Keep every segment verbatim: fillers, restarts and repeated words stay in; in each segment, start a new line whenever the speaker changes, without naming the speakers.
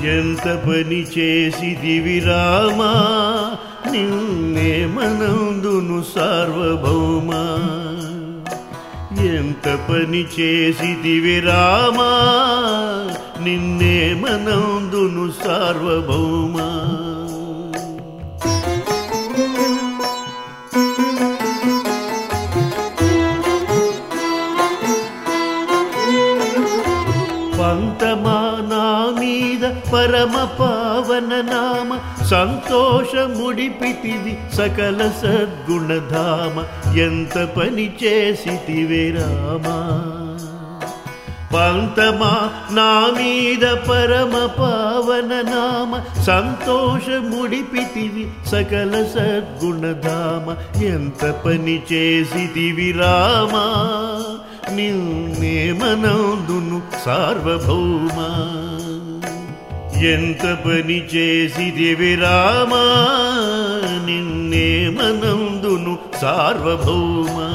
ఎంత పని చేసిదివి రామా నిన్నేమనందును సార్వభౌమా ఎంత పని చేసిదివి రామా నిన్నేమనందును సార్వభౌమా పంతమా నా మీద పరమ పావన నామ సంతోషముడిపితివి సకల సద్గుణధామ ఎంత పని చేసితివే రామా పంతమా నా మీద పరమ పావన నామ సంతోషముడిపితివి సకల సద్గుణధామ ఎంత పని చేసితివి రామా నిన్నేమనందును సార్వభౌమా ఎంత పని చేసిదివి రామా నిన్నేమనందును సార్వభౌమా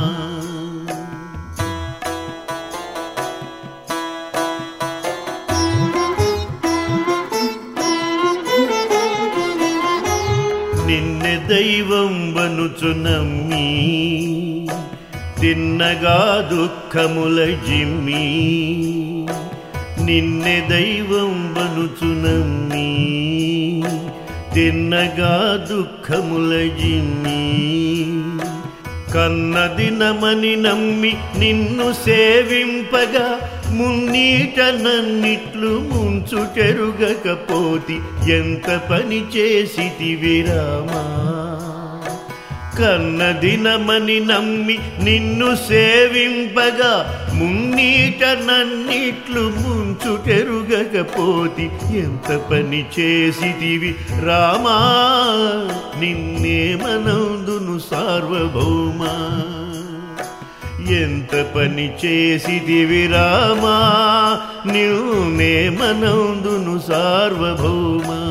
నిన్నే దైవం వనుచు నమ్మి తిన్నగా దుఃఖముల జిమ్మి నిన్నే దైవం వనుచు నమ్మి తిన్నగా దుఃఖముల జిమ్మి కన్నదినమని నమ్మి నిన్ను సేవింపగా మున్నీట నన్నిట్లు ముంచు చెరుగకపోతి ఎంత పని చేసితివి రామా కన్నదినమని నమ్మి నిన్ను సేవింపగా మున్నీట నన్నిట్లు ముంచు చెరుగకపోతి ఎంత పని చేసితివి రామా నిన్నేమనందును సార్వభౌమా ఎంత పని చేసితివి రామా నిన్నేమనందును సార్వభౌమా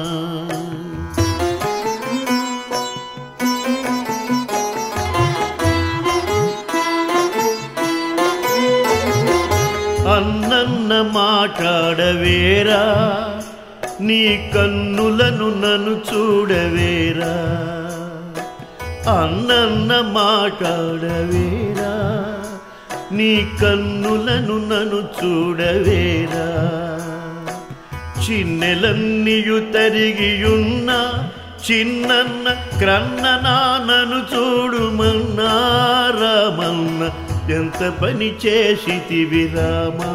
అన్నన్న మాట్లాడవేరా నీ కన్నులను నన్ను చూడవేరా అన్నన్న మాట్లాడవేరా నీ కన్నులను నన్ను చూడవేరా చిన్నెలన్నీయు తరిగియున్న చిన్నన్న క్రన్న నాన్నను చూడుమన్నా రామన్న ఎంత పని చేసితివి రామా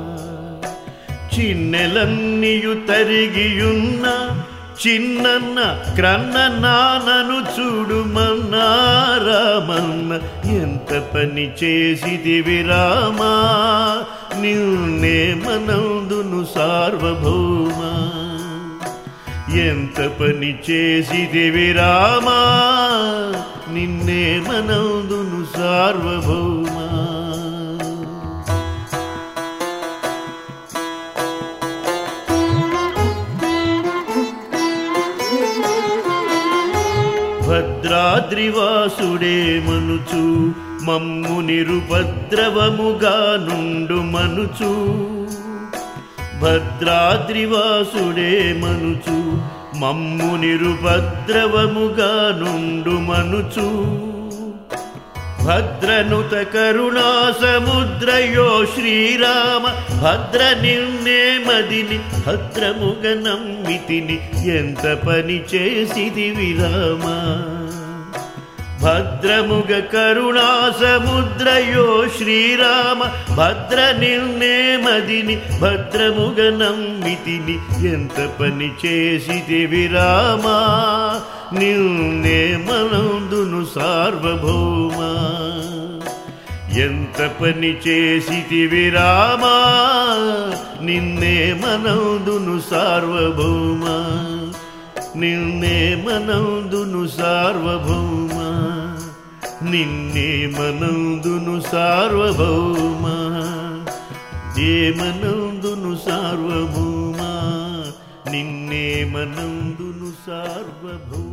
చిన్నెలన్నీయు తరిగియున్న చిన్నన్న క్రన్న నాన్నను చూడుమన్నా రామన్న ఎంత పని చేసితివి రామా నిన్నేమనందును సార్వభౌమా ఎంత పని చేసితివి రామా నిన్నేమనందును సార్వభౌమా భద్రాద్రివాసుడే మనుచు మమ్ము నిరుపద్రవముగా నుండు మనుచు భద్రాద్రివాసుడే మనుచు మమ్ము నిరుపద్రవముగా నుండు మనుచు భద్రనుత కరుణా సముద్రయో శ్రీరామ భద్ర నిన్నే మదిని భద్రముగ నమ్మితిని ఎంత పని చేసిదివి రామా భద్రముగ కరుణా సముద్రయో శ్రీరామ భద్ర నిన్నే మదిని భద్రముగ నమ్మితిని ఎంత పని చేసిదివి రామా నిన్నేమనందును సార్వభౌమా ఎంత పని చేసితివి రామా నిన్నేమనందును సార్వభౌమా నిన్నేమనందును సార్వభౌమా నిన్నేమనందును సార్వభౌమా ఏమనందును సార్వభౌమా నిన్నేమనందును సార్వభౌమా